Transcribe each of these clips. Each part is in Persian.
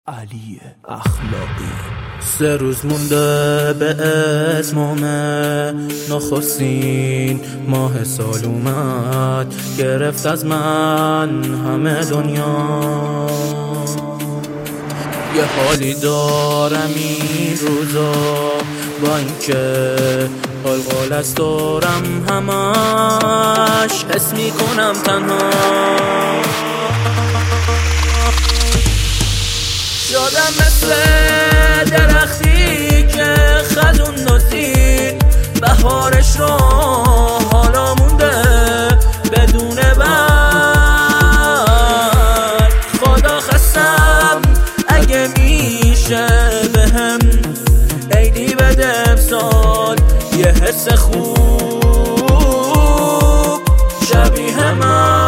علی اخلاقی. 3 روز مونده به اتمامه، نخستین ماه سال اومد، گرفت از من همه دنیا. یه حالی دارم این روزا، با اینکه قلقل از دارم همش حس میکنم تنها. شدم مثل درختی که خزون نزید، بهارش رو حالا مونده بدون برگ. خدا خستم اگه میشه بهم عیدی بده امسال، یه حس خوب شبیه من.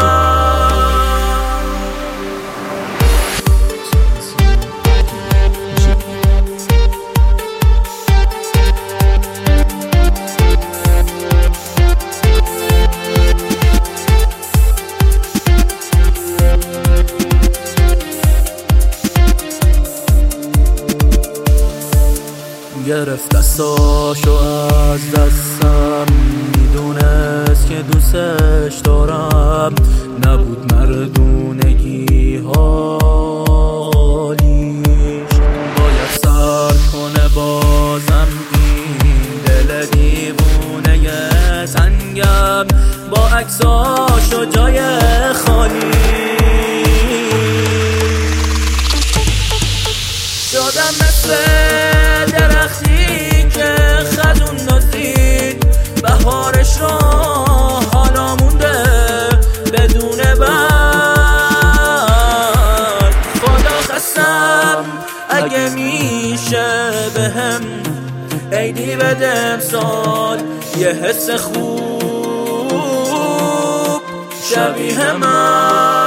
گرفت دستاشو از دستم، میدونست که دوستش دارم، نبود مردونگی حالیش. باید سر کنه بازم این دل دیوونه تنگم، با عکساشو جای خالی. شدم مثل درختی که خزون نزید، بهارش رو حالا مونده بدون برگ. خدا خستم اگه میشه بهم عیدی بده امسال، یه حس خوب شبیه من.